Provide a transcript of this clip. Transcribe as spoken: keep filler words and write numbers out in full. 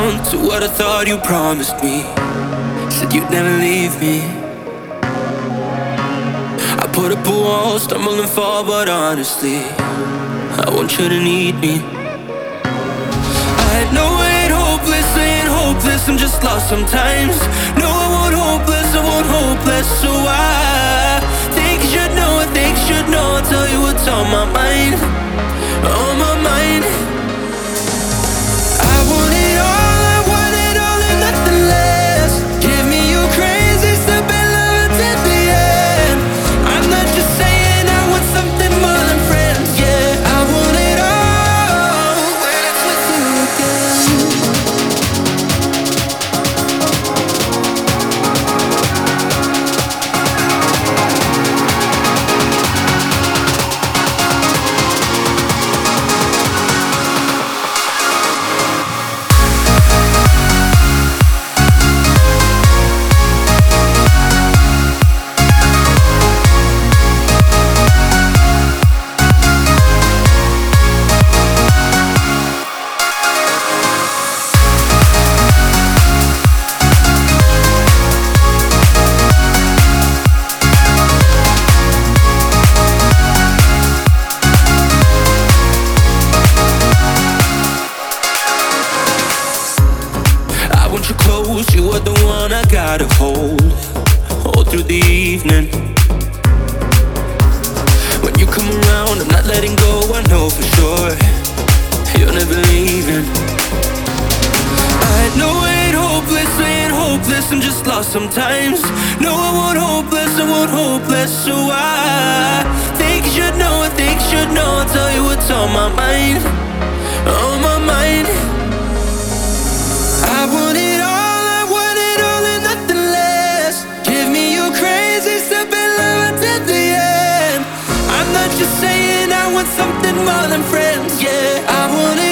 down to what I thought you promised me. Said you'd never leave me. I put up a wall, stumble and fall, but honestly, I want you to need me. I had no way, hopeless, saying hopeless, I'm just lost sometimes. No, I won't hopeless, I won't hopeless. So I think you should know, I think you should know. I'll tell you what's on my mind, on my mind. I want it all, I want it all and nothing less. Give me your crazy stupid love until the end. I'm not just saying I want something more than friends, yeah. I want it all when it's with you again. I want you close, you are the one I gotta hold, all through the evening. When you come around, I'm not letting go, I know for sure you're never leaving. I had no weight, hopeless, saying hopeless, I'm just lost sometimes. No, I won't hopeless, I won't hopeless. So I think you should know, I think you should know. I'll tell you what's on my mind, on my mind. I want it all, I want it all and nothing less. Give me your crazy stupid love until the end. I'm not just saying I want something more than friends, yeah. I want it